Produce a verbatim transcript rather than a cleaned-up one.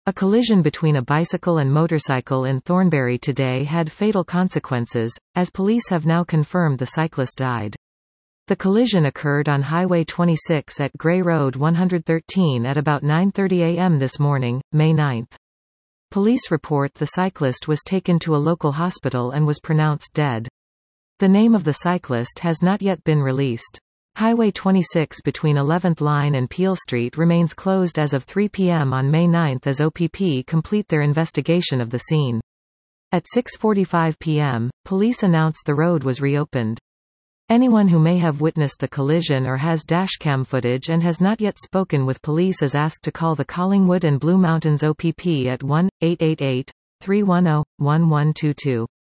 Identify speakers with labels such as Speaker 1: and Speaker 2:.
Speaker 1: A collision between a bicycle and motorcycle in Thornbury today had fatal consequences, as police have now confirmed the cyclist died. The collision occurred on Highway twenty-six at Grey Road one thirteen at about nine thirty a m this morning, May ninth. Police report the cyclist was taken to a local hospital and was pronounced dead. The name of the cyclist has not yet been released. Highway twenty-six between eleventh Line and Peel Street remains closed as of three p m on May ninth as O P P complete their investigation of the scene. At six forty-five p m, police announced the road was reopened. Anyone who may have witnessed the collision or has dashcam footage and has not yet spoken with police is asked to call the Collingwood and Blue Mountains O P P at one eight eight eight, three one zero, one one two two.